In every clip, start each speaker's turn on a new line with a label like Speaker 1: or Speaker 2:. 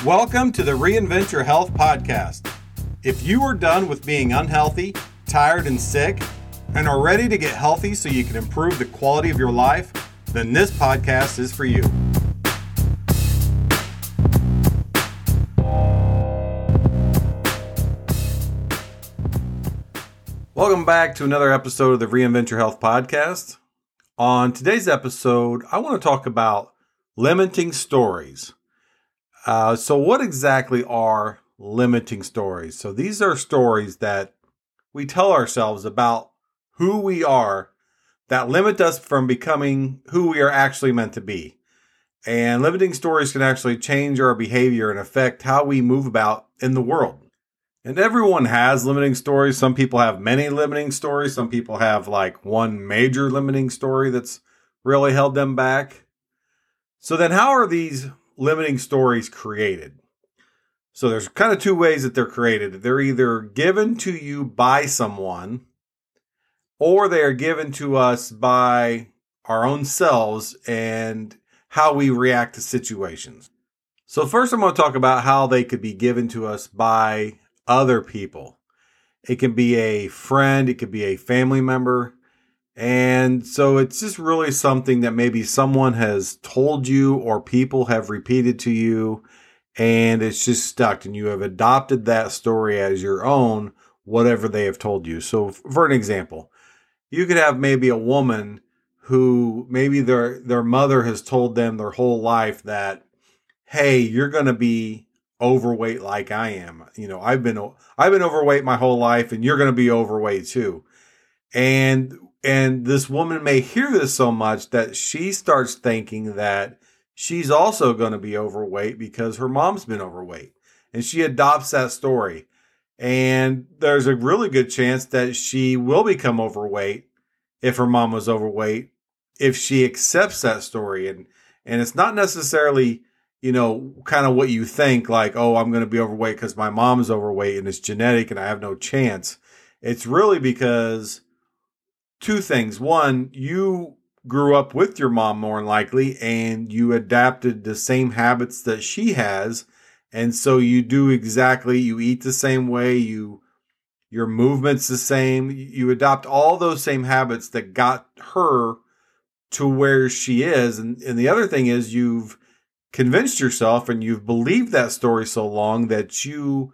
Speaker 1: Welcome to the Reinvent Your Health podcast. If you are done with being unhealthy, tired, and sick, and are ready to get healthy so you can improve the quality of your life, then this podcast is for you. Welcome back to another episode of the Reinvent Your Health podcast. On today's episode, I want to talk about limiting stories. So what exactly are limiting stories? So these are stories that we tell ourselves about who we are that limit us from becoming who we are actually meant to be. And limiting stories can actually change our behavior and affect how we move about in the world. And everyone has limiting stories. Some people have many limiting stories. Some people have like one major limiting story that's really held them back. So then how are these limiting stories created? So there's kind of two ways that they're created. They're either given to you by someone, or they are given to us by our own selves and how we react to situations. So first I'm going to talk about how they could be given to us by other people. It can be a friend, it could be a family member. And so it's just really something that maybe someone has told you or people have repeated to you, and it's just stuck and you have adopted that story as your own, whatever they have told you. So for an example, you could have maybe a woman who maybe their mother has told them their whole life that, hey, you're going to be overweight like I am. You know, I've been overweight my whole life and you're going to be overweight too. And this woman may hear this so much that she starts thinking that she's also going to be overweight because her mom's been overweight. And she adopts that story. And there's a really good chance that she will become overweight if her mom was overweight, if she accepts that story. And it's not necessarily, kind of what you think, like, oh, I'm going to be overweight because my mom's overweight and it's genetic and I have no chance. It's really because two things. One, you grew up with your mom more than likely, and you adapted the same habits that she has. And so you eat the same way, your movement's the same. You adopt all those same habits that got her to where she is. And the other thing is you've convinced yourself and you've believed that story so long that you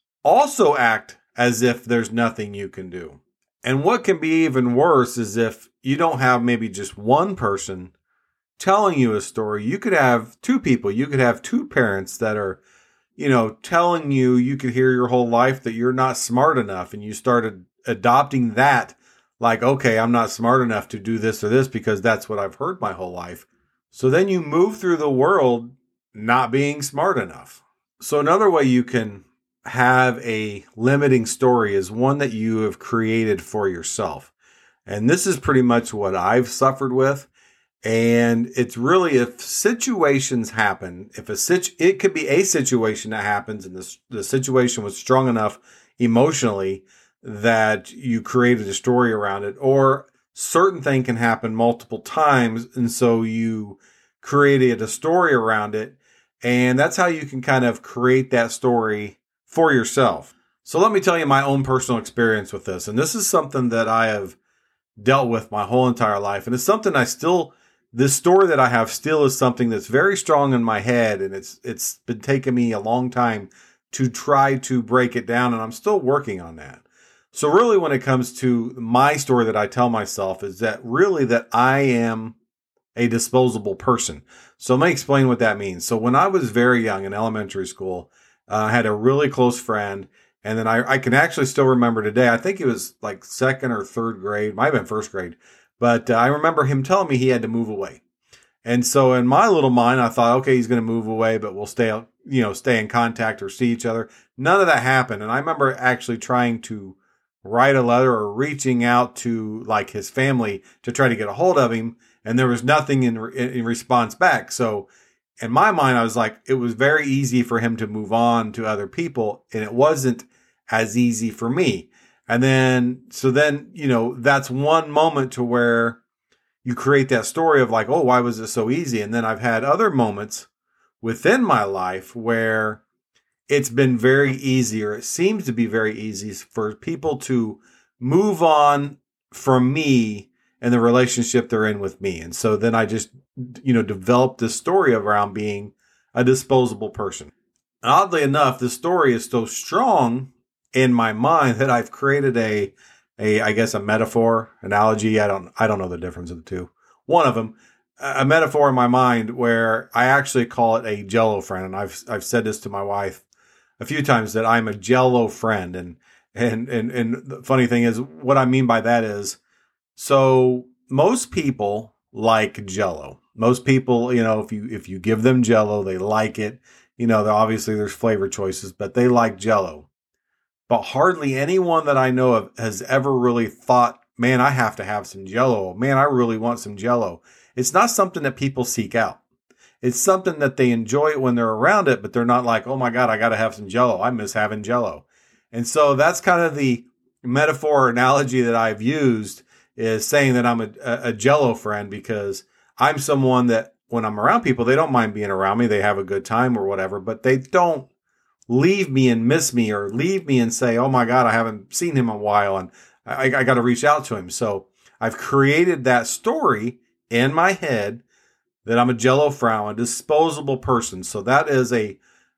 Speaker 1: also act as if there's nothing you can do. And what can be even worse is if you don't have maybe just one person telling you a story. You could have two people. You could have two parents that are, telling you could hear your whole life that you're not smart enough. And you started adopting that like, okay, I'm not smart enough to do this or this because that's what I've heard my whole life. So then you move through the world not being smart enough. So another way you can have a limiting story is one that you have created for yourself. And this is pretty much what I've suffered with. And it's really, if situations happen, it could be a situation that happens and the situation was strong enough emotionally that you created a story around it, or certain thing can happen multiple times. And so you created a story around it. And that's how you can kind of create that story for yourself. So let me tell you my own personal experience with this. And this is something that I have dealt with my whole entire life. And it's something this story that I have still is something that's very strong in my head. And it's been taking me a long time to try to break it down. And I'm still working on that. So really when it comes to my story that I tell myself is that really that I am a disposable person. So let me explain what that means. So when I was very young in elementary school, I had a really close friend, and then I can actually still remember today, I think it was like second or third grade, might have been first grade, but I remember him telling me he had to move away. And so in my little mind, I thought, okay, he's going to move away, but we'll stay in contact or see each other. None of that happened. And I remember actually trying to write a letter or reaching out to like his family to try to get a hold of him. And there was nothing in response back. So in my mind, I was like, it was very easy for him to move on to other people. And it wasn't as easy for me. And then, that's one moment to where you create that story of like, oh, why was it so easy? And then I've had other moments within my life where it's been very easy, or it seems to be very easy for people to move on from me and the relationship they're in with me. And so then I just, developed this story around being a disposable person. And oddly enough, this story is so strong in my mind that I've created I guess a metaphor, analogy. I don't know the difference of the two. One of them, a metaphor in my mind where I actually call it a Jello friend. And I've said this to my wife a few times, that I'm a Jello friend. And the funny thing is, what I mean by that is, so most people like Jello. Most people, if you give them Jello, they like it. Obviously there's flavor choices, but they like Jello. But hardly anyone that I know of has ever really thought, man, I have to have some Jello. Man, I really want some Jello. It's not something that people seek out. It's something that they enjoy it when they're around it, but they're not like, oh my God, I got to have some Jello. I miss having Jello. And so that's kind of the metaphor or analogy that I've used, is saying that I'm a Jello friend, because I'm someone that when I'm around people, they don't mind being around me. They have a good time or whatever, but they don't leave me and miss me, or leave me and say, oh my God, I haven't seen him in a while and I got to reach out to him. So I've created that story in my head that I'm a Jello friend, a disposable person. So that is a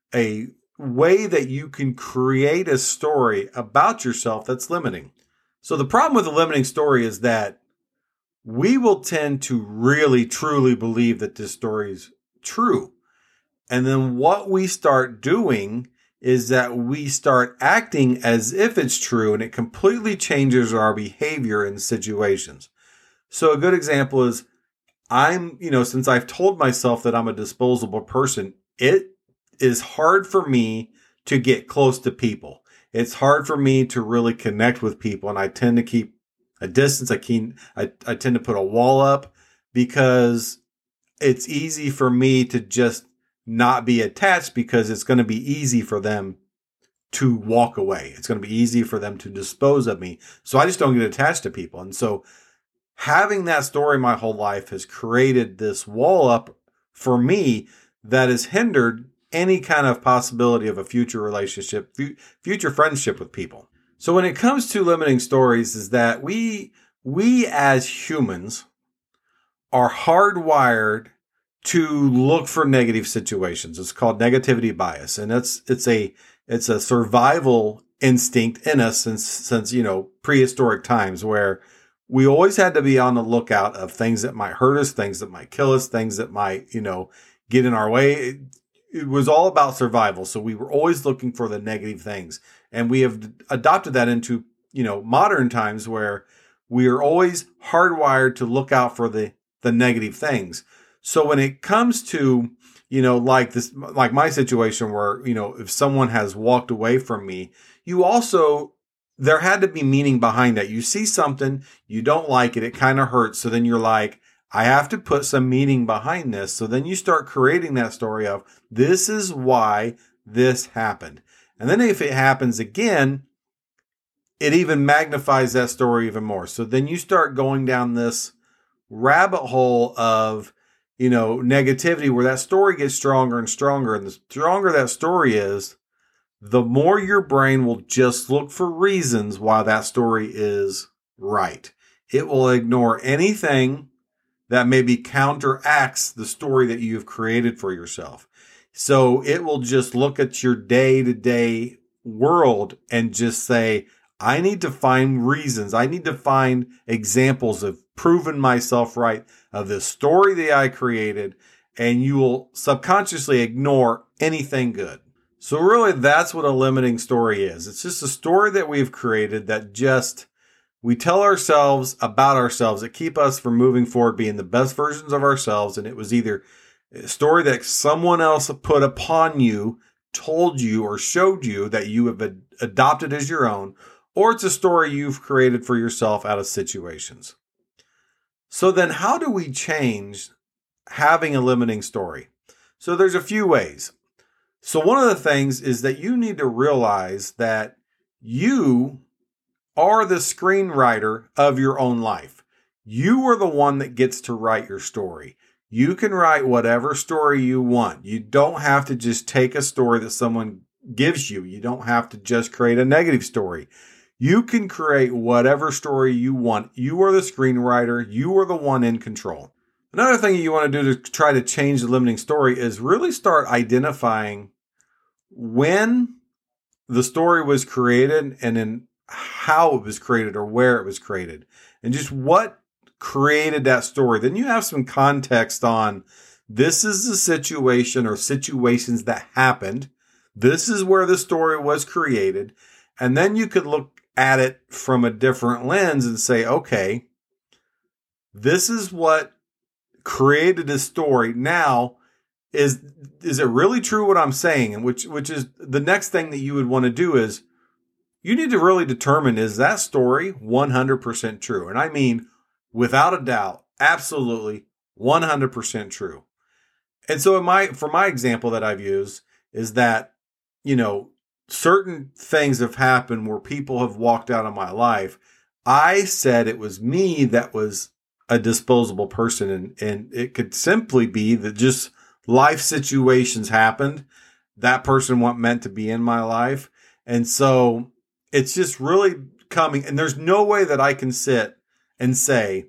Speaker 1: way that you can create a story about yourself that's limiting. So the problem with the limiting story is that we will tend to really, truly believe that this story is true. And then what we start doing is that we start acting as if it's true, and it completely changes our behavior in situations. So a good example is, since I've told myself that I'm a disposable person, it is hard for me to get close to people. It's hard for me to really connect with people, and I tend to keep a distance. I tend to put a wall up, because it's easy for me to just not be attached, because it's going to be easy for them to walk away. It's going to be easy for them to dispose of me. So I just don't get attached to people. And so having that story my whole life has created this wall up for me that has hindered any kind of possibility of a future relationship, future friendship with people. So when it comes to limiting stories, is that we as humans are hardwired to look for negative situations. It's called negativity bias, and it's a survival instinct in us since prehistoric times, where we always had to be on the lookout of things that might hurt us, things that might kill us, things that might get in our way. It was all about survival, so we were always looking for the negative things, and we have adopted that into modern times, where we are always hardwired to look out for the negative things. So when it comes to, like my situation where, if someone has walked away from me, there had to be meaning behind that. You see something, you don't like it, it kind of hurts. So then you're like, I have to put some meaning behind this. So then you start creating that story of, this is why this happened. And then if it happens again, it even magnifies that story even more. So then you start going down this rabbit hole of, negativity, where that story gets stronger and stronger. And the stronger that story is, the more your brain will just look for reasons why that story is right. It will ignore anything that maybe counteracts the story that you've created for yourself. So it will just look at your day-to-day world and just say, I need to find reasons. I need to find examples of proving myself right, of this story that I created, and you will subconsciously ignore anything good. So really, that's what a limiting story is. It's just a story that we've created that we tell ourselves about ourselves that keep us from moving forward, being the best versions of ourselves. And it was either a story that someone else put upon you, told you, or showed you that you have adopted as your own, or it's a story you've created for yourself out of situations. So then how do we change having a limiting story? So there's a few ways. So one of the things is that you need to realize that you are the screenwriter of your own life. You are the one that gets to write your story. You can write whatever story you want. You don't have to just take a story that someone gives you. You don't have to just create a negative story. You can create whatever story you want. You are the screenwriter. You are the one in control. Another thing you want to do to try to change the limiting story is really start identifying when the story was created and then how it was created or where it was created and just what created that story. Then you have some context on this is the situation or situations that happened. This is where the story was created. And then you could look at it from a different lens and say, okay, this is what created this story. Now, is it really true what I'm saying? And which is the next thing that you would want to do is you need to really determine, is that story 100% true? And I mean, without a doubt, absolutely 100% true. And so for my example that I've used is that, certain things have happened where people have walked out of my life. I said it was me that was a disposable person. And it could simply be that just life situations happened. That person wasn't meant to be in my life. And so it's just really coming. And there's no way that I can sit and say,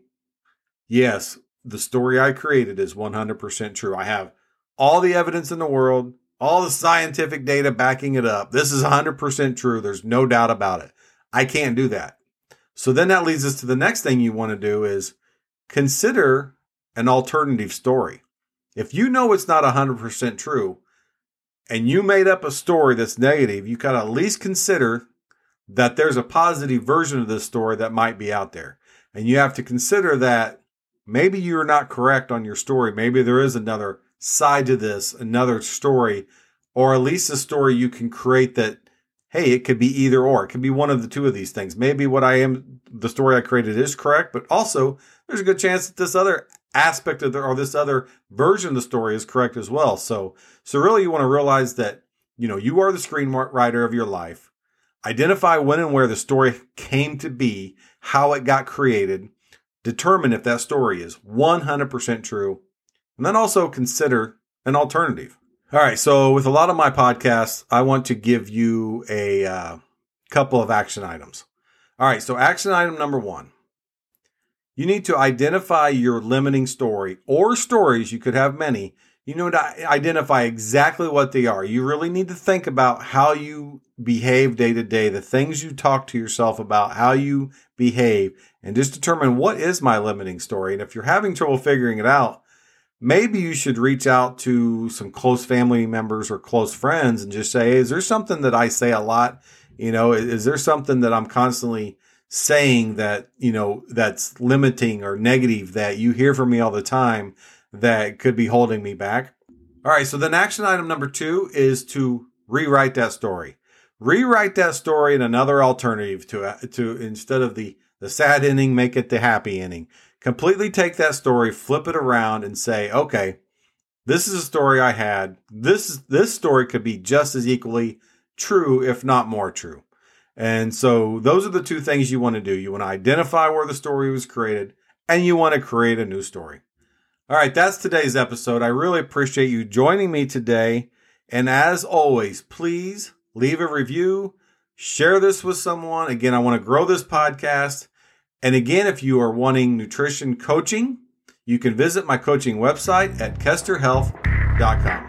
Speaker 1: yes, the story I created is 100% true. I have all the evidence in the world, all the scientific data backing it up. This is 100% true. There's no doubt about it. I can't do that. So then that leads us to the next thing you want to do is consider an alternative story. If you know it's not 100% true and you made up a story that's negative, you got to at least consider that there's a positive version of this story that might be out there. And you have to consider that maybe you're not correct on your story. Maybe there is another side to this, another story, or at least a story you can create that, hey, it could be either or. It could be one of the two of these things. Maybe the story I created is correct, but also there's a good chance that this other aspect of this other version of the story is correct as well. So really you want to realize that, you are the screenwriter of your life. Identify when and where the story came to be, how it got created, determine if that story is 100% true, and then also consider an alternative. All right, so with a lot of my podcasts, I want to give you a couple of action items. All right, so action item number 1. You need to identify your limiting story or stories. You could have many. You need to identify exactly what they are. You really need to think about how you behave day to day, the things you talk to yourself about, how you behave, and just determine what is my limiting story. And if you're having trouble figuring it out, maybe you should reach out to some close family members or close friends and just say, hey, is there something that I say a lot? Is there something that I'm constantly saying that, that's limiting or negative that you hear from me all the time that could be holding me back? All right. So then action item number 2 is to rewrite that story. Rewrite that story in another alternative to instead of the sad ending, make it the happy ending. Completely take that story, flip it around and say, okay, this is a story I had. This story could be just as equally true, if not more true. And so those are the two things you want to do. You want to identify where the story was created and you want to create a new story. All right, that's today's episode. I really appreciate you joining me today. And as always, please leave a review, share this with someone. Again, I want to grow this podcast. And again, if you are wanting nutrition coaching, you can visit my coaching website at kesterhealth.com.